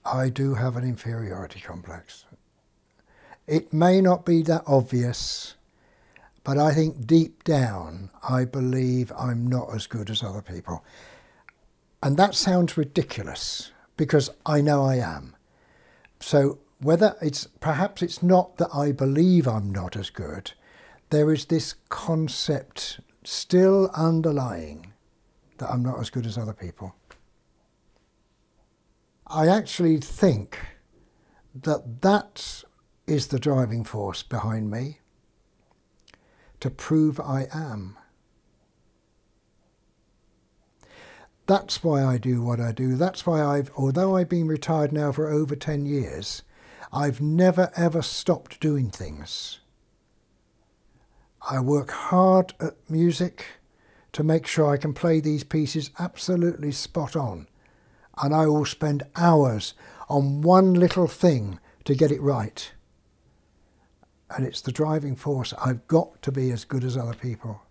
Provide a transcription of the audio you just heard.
I do have an inferiority complex. It may not be that obvious, but I think deep down, I believe I'm not as good as other people. And that sounds ridiculous, because I know I am. So perhaps it's not that I believe I'm not as good, there is this concept still underlying that I'm not as good as other people. I actually think that is the driving force behind me, to prove I am. That's why I do what I do. That's why although I've been retired now for over 10 years, I've never ever stopped doing things. I work hard at music to make sure I can play these pieces absolutely spot on. And I will spend hours on one little thing to get it right. And it's the driving force. I've got to be as good as other people.